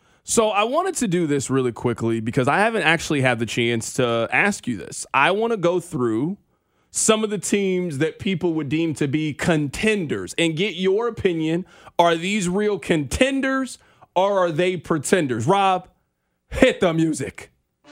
So I wanted to do this really quickly because I haven't actually had the chance to ask you this. I want to go through some of the teams that people would deem to be contenders and get your opinion. Are these real contenders or are they pretenders? Rob, hit the music.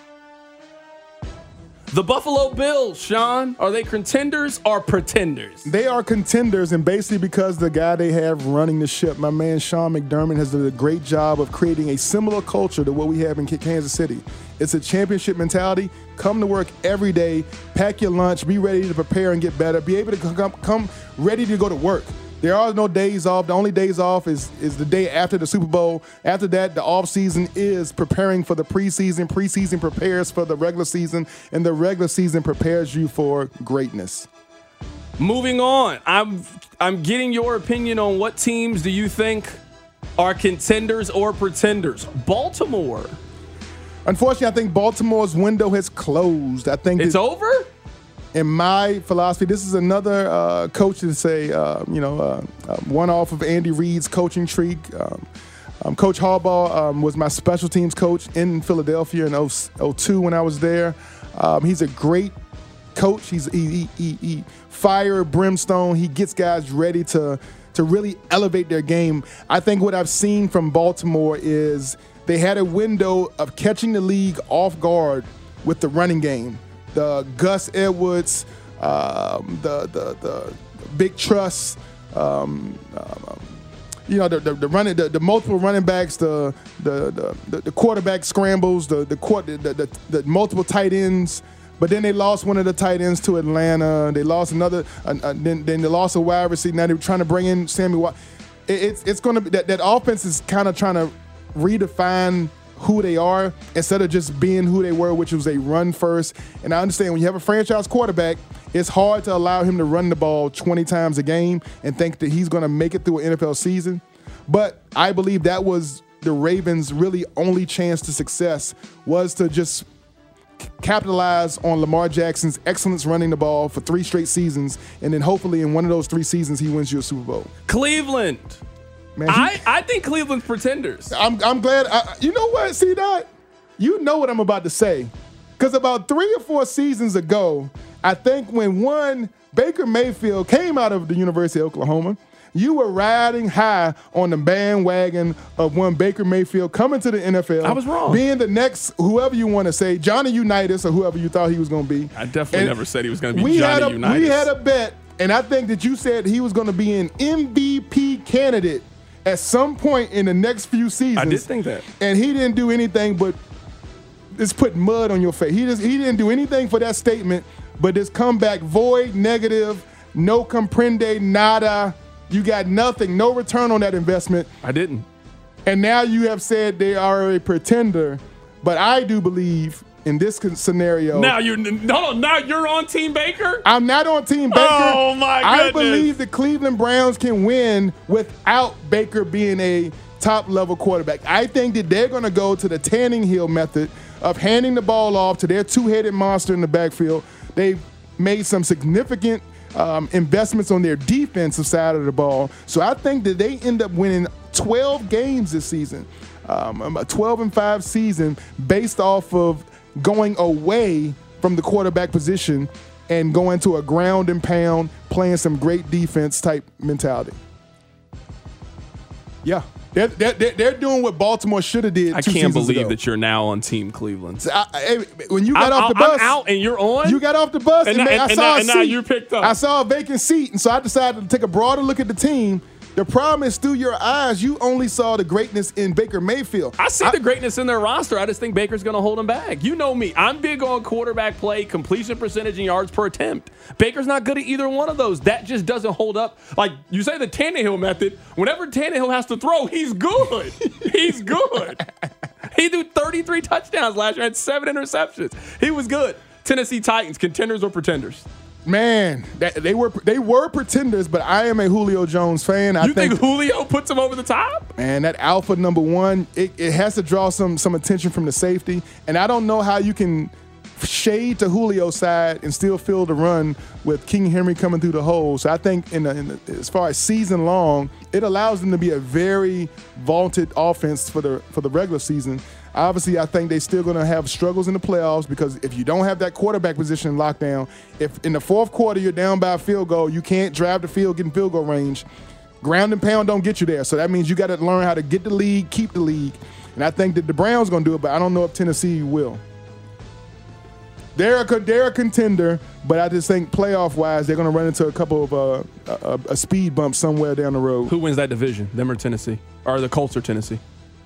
The Buffalo Bills, Sean, are they contenders or pretenders? They are contenders, and basically because the guy they have running the ship, my man Sean McDermott, has done a great job of creating a similar culture to what we have in Kansas City. It's a championship mentality. Come to work every day, pack your lunch, be ready to prepare and get better, be able to come, come ready to go to work. There are no days off. The only days off is, is the day after the Super Bowl. After that, the offseason is preparing for the preseason. Preseason prepares for the regular season, and the regular season prepares you for greatness. Moving on, I'm I'm getting your opinion on what teams do you think are contenders or pretenders? Baltimore. Unfortunately, I think Baltimore's window has closed. I think it's that, over? In my philosophy, this is another uh, coach to say, uh, you know, uh, uh, one off of Andy Reid's coaching streak. Um, um, Coach Harbaugh um, was my special teams coach in Philadelphia in oh two when I was there. Um, he's a great coach. He's he, he, he fire, brimstone. He gets guys ready to to really elevate their game. I think what I've seen from Baltimore is they had a window of catching the league off guard with the running game. The Gus Edwards, um, the, the the big truss, um, um, you know, the the, the running, the, the multiple running backs, the the the, the quarterback scrambles, the the, court, the the the multiple tight ends. But then they lost one of the tight ends to Atlanta. They lost another. Uh, uh, then then they lost a wide receiver. Now they're trying to bring in Sammy Watkins. It, it's it's going to be that that offense is kind of trying to redefine who they are instead of just being who they were, which was a run first. And I understand when you have a franchise quarterback It's hard to allow him to run the ball twenty times a game and think that he's going to make it through an N F L season. But I believe that was the Ravens' really only chance to success, was to just capitalize on Lamar Jackson's excellence running the ball for three straight seasons, and then hopefully in one of those three seasons he wins you a Super Bowl. Cleveland. Man, he, I, I think Cleveland's pretenders. I'm I'm glad. I, you know what? See that? You know what I'm about to say. Because about three or four seasons ago, I think when one Baker Mayfield came out of the University of Oklahoma, you were riding high on the bandwagon of one Baker Mayfield coming to the N F L. I was wrong. Being the next, whoever you want to say, Johnny Unitas or whoever you thought he was going to be. I definitely and never said he was going to be we Johnny had a, Unitas. We had a bet, and I think that you said he was going to be an M V P candidate at some point in the next few seasons. I did think that. And he didn't do anything but just put mud on your face. He just he didn't do anything for that statement, but just come back void, negative, no comprende, nada. You got nothing, no return on that investment. I didn't. And now you have said they are a pretender, but I do believe in this scenario. Now you're no, now you're on Team Baker? I'm not on Team Baker. Oh my goodness. I believe the Cleveland Browns can win without Baker being a top-level quarterback. I think that they're going to go to the Tanning Hill method of handing the ball off to their two-headed monster in the backfield. They've made some significant um, investments on their defensive side of the ball. So I think that they end up winning twelve games this season, um, a twelve and five season based off of going away from the quarterback position and going to a ground and pound, playing some great defense type mentality. Yeah. They're, they're, they're doing what Baltimore should have did. I two can't seasons believe ago. that you're now on Team Cleveland. So I, I, when you got I'm, off the I'm bus, out and you're on. You got off the bus, and, and, and, I and, saw now, a and seat. now you're picked up. I saw a vacant seat, and so I decided to take a broader look at the team. The problem is, through your eyes, you only saw the greatness in Baker Mayfield. I see I, the greatness in their roster. I just think Baker's going to hold them back. You know me. I'm big on quarterback play, completion percentage, and yards per attempt. Baker's not good at either one of those. That just doesn't hold up. Like you say, the Tannehill method, whenever Tannehill has to throw, he's good. He's good. He threw thirty-three touchdowns last year, had seven interceptions. He was good. Tennessee Titans, contenders or pretenders? Man, that, they were they were pretenders, but I am a Julio Jones fan. I you think, think Julio puts him over the top? Man, that alpha number one, it, it has to draw some some attention from the safety. And I don't know how you can shade to Julio's side and still fill the run with King Henry coming through the hole. So I think in, the, in the, as far as season long, it allows them to be a very vaunted offense for the for the regular season. Obviously, I think they're still going to have struggles in the playoffs because if you don't have that quarterback position in lockdown, if in the fourth quarter you're down by a field goal, you can't drive the field, get in field goal range. Ground and pound don't get you there. So that means you got to learn how to get the lead, keep the lead. And I think that the Browns going to do it, but I don't know if Tennessee will. They're a, they're a contender, but I just think playoff-wise, they're going to run into a couple of uh, a, a speed bumps somewhere down the road. Who wins that division, them or Tennessee? Or the Colts or Tennessee?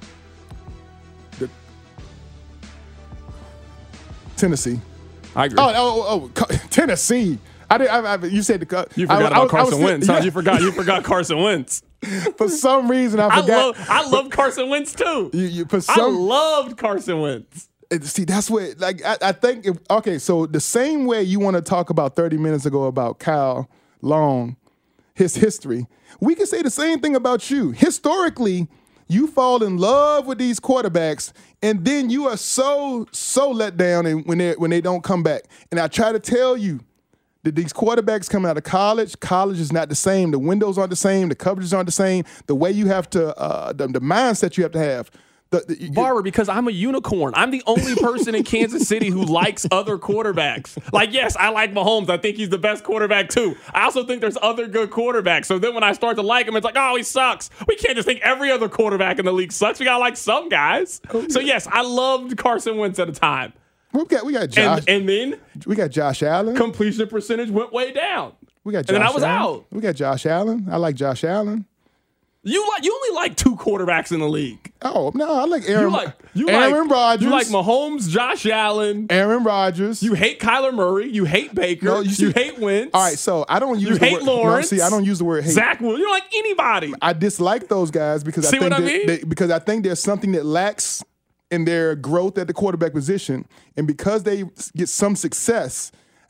Tennessee. I agree. Oh, oh, oh, Tennessee. I did. I, I, you said the. You forgot I, about I, Carson I was, Wentz. yeah. Huh? You forgot. You forgot Carson Wentz. For some reason, I I forgot. love. I love Carson Wentz too. You, you, for I some, loved Carson Wentz. See, that's what. Like, I, I think. If, okay, so the same way you want to talk about thirty minutes ago about Kyle Long, his history, we can say the same thing about you. Historically, you fall in love with these quarterbacks, and then you are so, so let down and when they when they don't come back. And I try to tell you that these quarterbacks coming out of college, college is not the same. The windows aren't the same. The coverages aren't the same. The way you have to, uh, the, the mindset you have to have. The, the, you, Barber, because I'm a unicorn. I'm the only person in Kansas City who likes other quarterbacks. Like, yes, I like Mahomes. I think he's the best quarterback, too. I also think there's other good quarterbacks. So then when I start to like him, it's like, oh, he sucks. We can't just think every other quarterback in the league sucks. We got to like some guys. Oh, yeah. So, yes, I loved Carson Wentz at a time. We got, we got Josh. And, and then we got Josh Allen. Completion percentage went way down. We got Josh and then I was Allen. out. We got Josh Allen. I like Josh Allen. You like you only like two quarterbacks in the league. Oh no, I like Aaron. You like you Aaron like, Rodgers. You like Mahomes, Josh Allen, Aaron Rodgers. You hate Kyler Murray. You hate Baker. No, you, see, you hate Wentz. All right, so I don't use you the hate word, Lawrence. No, see, I don't use the word hate. Zach Wilson. You don't like anybody. I dislike those guys because see I think what I they, mean? they, because I think there's something that lacks in their growth at the quarterback position, and because they get some success,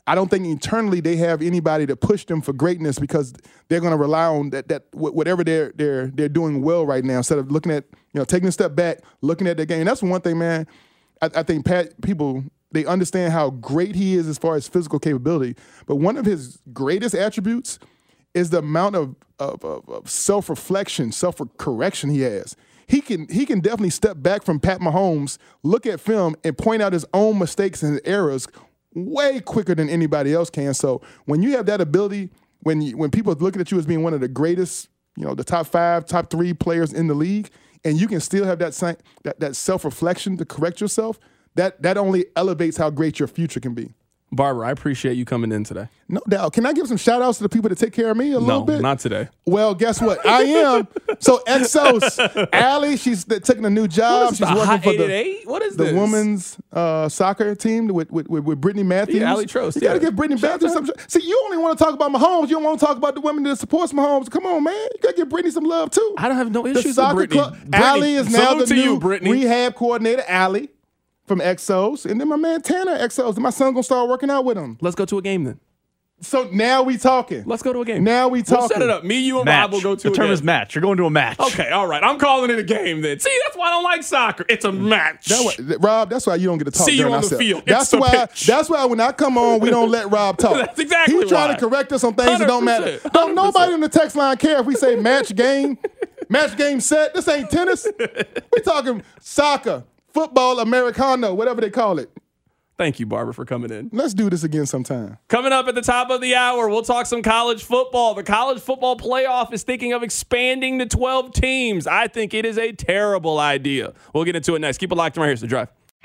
I don't think internally they have anybody to push them for greatness because they're going to rely on that that whatever they're they're they're doing well right now instead of looking at, you know, taking a step back, looking at their game. That's one thing, man. I, I think Pat people they understand how great he is as far as physical capability, but one of his greatest attributes is the amount of of, of, of self-reflection, self-correction he has. He can he can definitely step back from Pat Mahomes, look at film, and point out his own mistakes and his errors way quicker than anybody else can. So when you have that ability, when you, when people are looking at you as being one of the greatest, you know, the top five, top three players in the league, and you can still have that that, that self-reflection to correct yourself, that that only elevates how great your future can be. Barbara, I appreciate you coming in today. No doubt. Can I give some shout outs to the people that take care of me a no, little bit? No, not today. Well, guess what? I am. So Exos, Allie, she's taking a new job. What is she's the working hot for the, eight eight? What is the this? women's uh, soccer team with with, with, with Brittany Matthews. Yeah, Allie Trost. You got to yeah. give Brittany Matthews some. See, you only want to talk about Mahomes. You don't want to talk about the women that supports Mahomes. Come on, man. You got to give Brittany some love too. I don't have no the issues soccer with Brittany. Club. Brittany, Allie is now the to new you, Brittany. rehab coordinator. Allie from Exos, and then my man Tanner Exos. And my son gonna start working out with him. Let's go to a game then. So now we talking. Let's go to a game. Now we talking. We'll set it up. Me, you, and match. Rob will go to the a term game. is match. You're going to a match. Okay, all right. I'm calling it a game then. See, that's why I don't like soccer. It's a match. That way, Rob, that's why you don't get to talk See you during on the ourselves. field. That's It's the why. pitch. That's why when I come on, we don't let Rob talk. That's exactly He's trying why. to correct us on things that don't matter. one hundred percent. Don't nobody on the text line care if we say match game, match game set. This ain't tennis. We talking soccer, football, Americano, whatever they call it. Thank you, Barbara, for coming in. Let's do this again sometime. Coming up at the top of the hour, we'll talk some college football. The college football playoff is thinking of expanding to twelve teams. I think it is a terrible idea. We'll get into it next. Keep it locked right here. It's The Drive.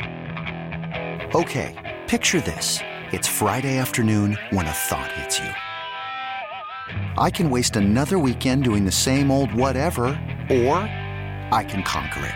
Okay, picture this. It's Friday afternoon when a thought hits you. I can waste another weekend doing the same old whatever, or I can conquer it.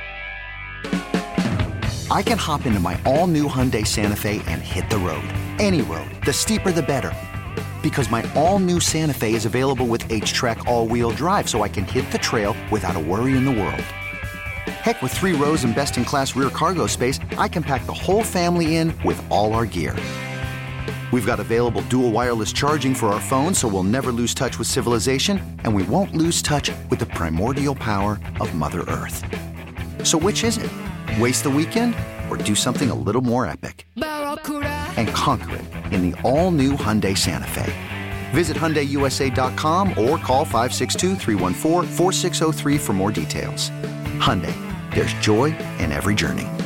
I can hop into my all-new Hyundai Santa Fe and hit the road. Any road. The steeper, the better. Because my all-new Santa Fe is available with H-Track all-wheel drive, so I can hit the trail without a worry in the world. Heck, with three rows and best-in-class rear cargo space, I can pack the whole family in with all our gear. We've got available dual wireless charging for our phones, so we'll never lose touch with civilization, and we won't lose touch with the primordial power of Mother Earth. So which is it? Waste the weekend or do something a little more epic? And conquer it in the all-new Hyundai Santa Fe. Visit Hyundai U S A dot com or call five six two, three one four, four six zero three for more details. Hyundai, there's joy in every journey.